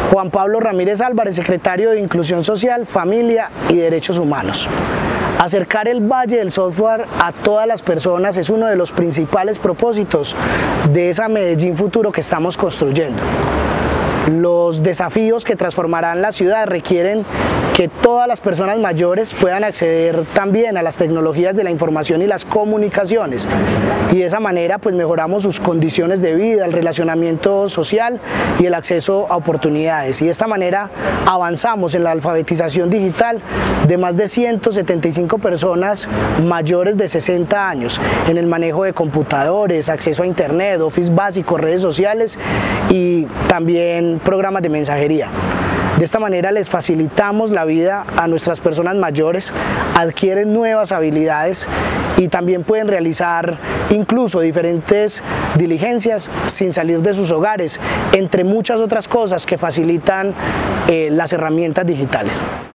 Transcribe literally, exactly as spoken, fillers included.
Juan Pablo Ramírez Álvarez, secretario de Inclusión Social, Familia y Derechos Humanos. Acercar el Valle del Software a todas las personas es uno de los principales propósitos de esa Medellín futuro que estamos construyendo. Los desafíos que transformarán la ciudad requieren que todas las personas mayores puedan acceder también a las tecnologías de la información y las comunicaciones, y de esa manera pues mejoramos sus condiciones de vida, el relacionamiento social y el acceso a oportunidades, y de esta manera avanzamos en la alfabetización digital de más de ciento setenta y cinco personas mayores de sesenta años en el manejo de computadores, acceso a internet, Office básico, redes sociales y también programas de mensajería. De esta manera les facilitamos la vida a nuestras personas mayores, adquieren nuevas habilidades y también pueden realizar incluso diferentes diligencias sin salir de sus hogares, entre muchas otras cosas que facilitan eh, las herramientas digitales.